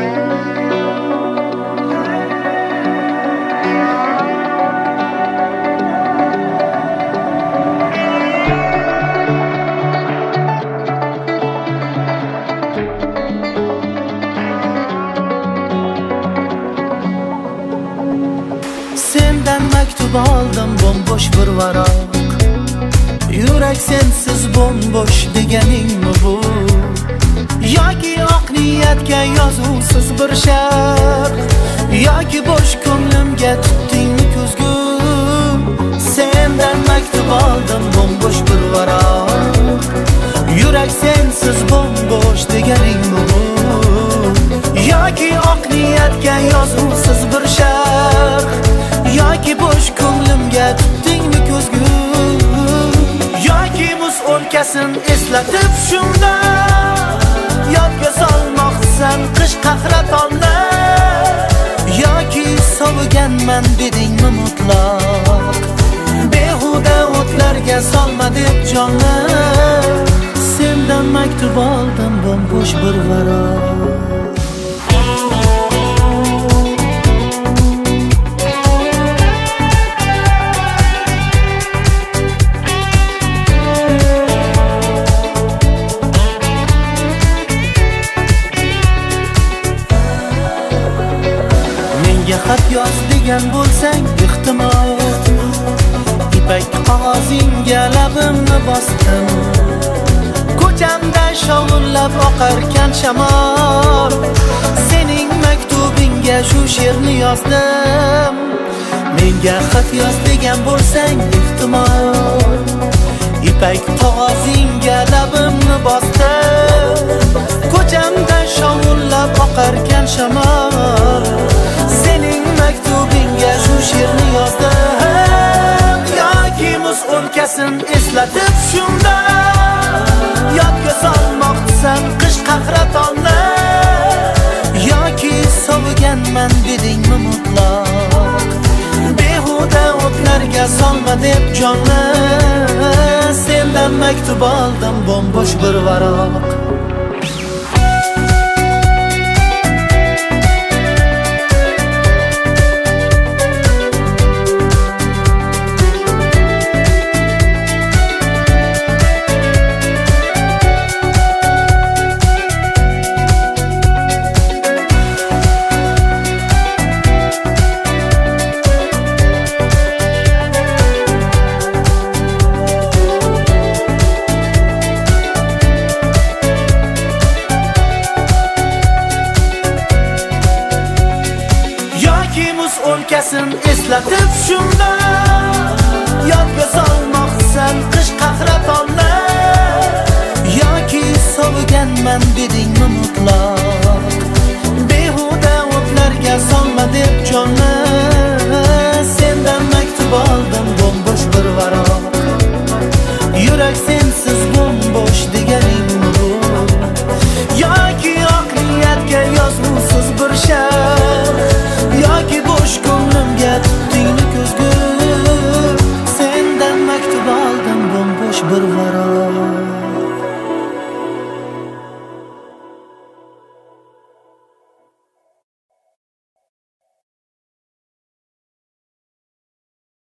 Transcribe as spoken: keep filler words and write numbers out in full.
Sendan maktub oldim bombosh bir varaq. Yurak sensiz bombosh deganingmi bu? Yoki oq niyatga yozuvsiz bir sharh, yoki bosh ko'nglimga tutdingmi ko'zgu? Sendan maktub oldim bombosh bir varaq. Yurak sensiz bombosh deganingmi bu? Yoki oq niyatga yozuvsiz bir sharh, yoki bosh ko'nglimga tutdingmi ko'zgu? Yoki muz o'lkasin eslatib shunda yodga solmoqsan qish qahratonlar, yoki soviganman dedingmi mutlaq? Behuda o'tlarga solma deb jonlar, sendan maktub oldim bombosh bir varaq. Xat yoz degan bo'lsang ehtimol, ipak qog'ozingga labimni bosdim. Ko'chamda shovullab oqarkan shamol, sening maktubingga shu she'rni yozdim. Menga xat yoz degan bo'lsang ehtimol, ipak qog'ozingga labimni bosdim. Ko'chamda shovullab oqarkan shamol, sening maktubingga shu she'rni yozdim. Yoki muz o'lkasin eslatib shunda yodga solmoqsan qish qahratonlar, yoki soviganman dedingmi mutlaq? Behuda o'tlarga solma deb jonlar, sendan maktub oldim bombosh bir varaq. O'lkasin eslatib shunda yodga solmoqsan qish qahratonlar, yoki soviganman dedingmi mutlaq? Behuda o'tlarga solma deb jonlar, sendan maktub oldim bombosh bir varaq. Yurak sensiz